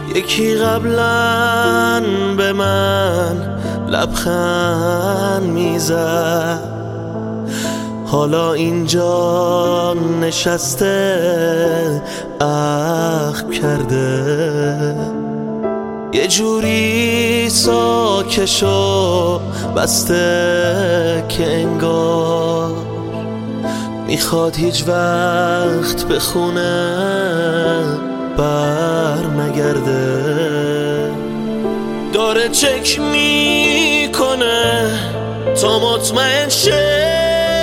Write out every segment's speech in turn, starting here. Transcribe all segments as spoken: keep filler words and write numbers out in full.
یکی قبلا به من لبخند میزد، حالا اینجا نشسته اخم کرده، یه جوری ساکش و بسته که انگار میخواد هیچ وقت به خونه بر نگرده. داره چک میکنه تا مطمئن شه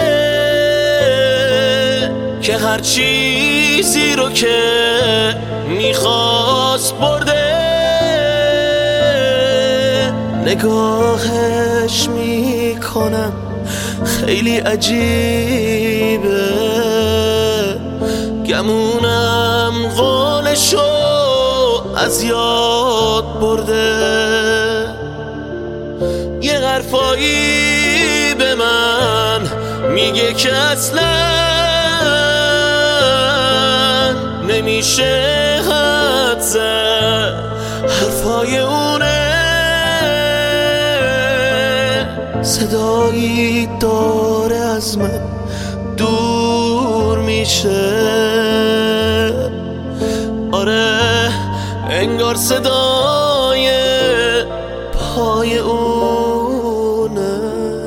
که هر چیزی رو که میخواست برده. نگاهش میکنم خیلی عجیبه، گمونم قولشو از یاد برده. یه حرفایی به من میگه که اصلا نمیشه حد زد، حرفای اونه صدایی داره از من دور میشه. آره انگار صدای پای اونه.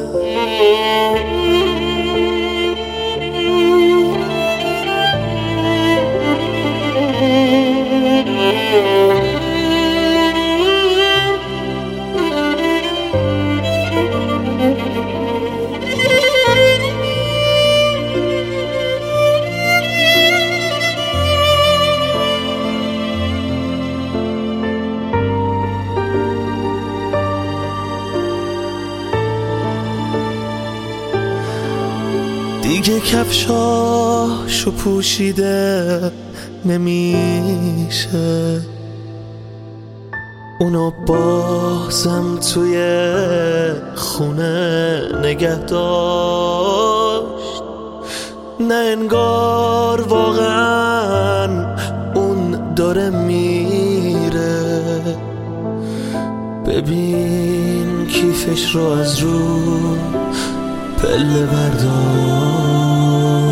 دیگه کفشاشو پوشیده نمیشه، اونو بازم توی خونه نگه داشت. نه انگار واقعا اون داره میره. ببین کیفش رو از رو پله بردار،